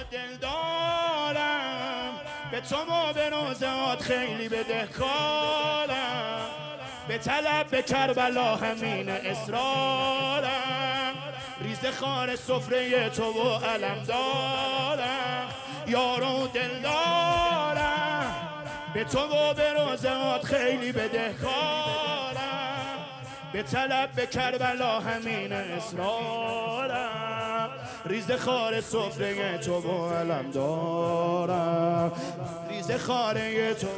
دل دارم، به تو ما به روزات خیلی بدهکارم، به طلب به کربلا همین اصرارم، ریز خار سفره تو و علم دارم، یارو دل دارم، به تو و به روزات خیلی بدهکارم، به طلب به کربلا همین اصرارم، ریز خار سفره تو و علم دارم، ریز خاره تو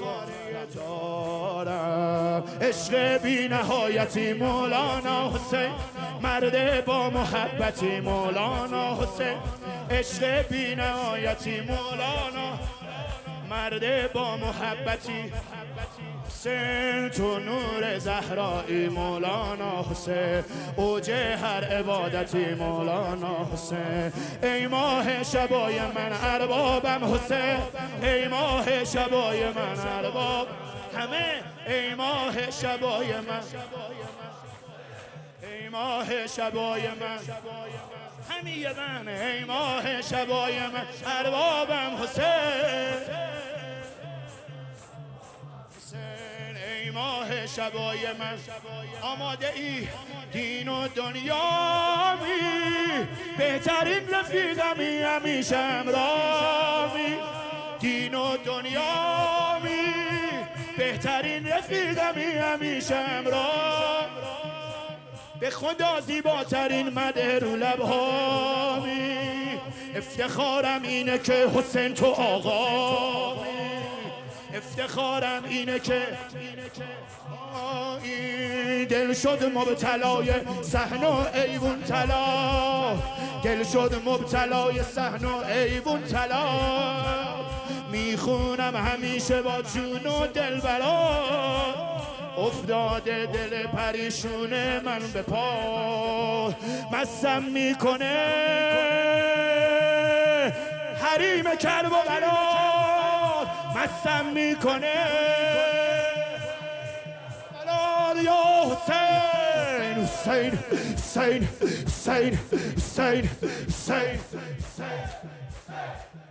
دارم. عشق بی نهایتی مولانا حسین، مرد با محبتی مولانا حسین، عشق بی نهایتی مولانا، مرد با محبتی حسین، تو نور زهرایی مولانا حسین، اوج هر عبادتی مولانا حسین، ای ماه شبای من اربابم حسین، ای ماه شبای من ارباب همه، ای ماه شبای من، ای ماه شبای من همیه من، ای ماه شبای من اربابم حسین، ای ماه شبای من آماده ای دین و دنیامی، بهترین رفیقمی همیشه همراهی، دین و دنیامی بهترین رفیقمی همیشه همراه، به خدا زیباترین مده رو لبهامی، افتخارم اینه که حسین تو آقامی، افتخارم اینه که دل شد مبتلای صحن و ایوون طلا، دل شد مبتلای صحن و ایوون طلا، میخونم همیشه با جون و دل برا، افتاده دل پریشونه من به پا، مستم میکنه حریم کرب و بلاد، مستم میکنه بلاد یا حسین، حسین حسین حسین حسین حسین حسین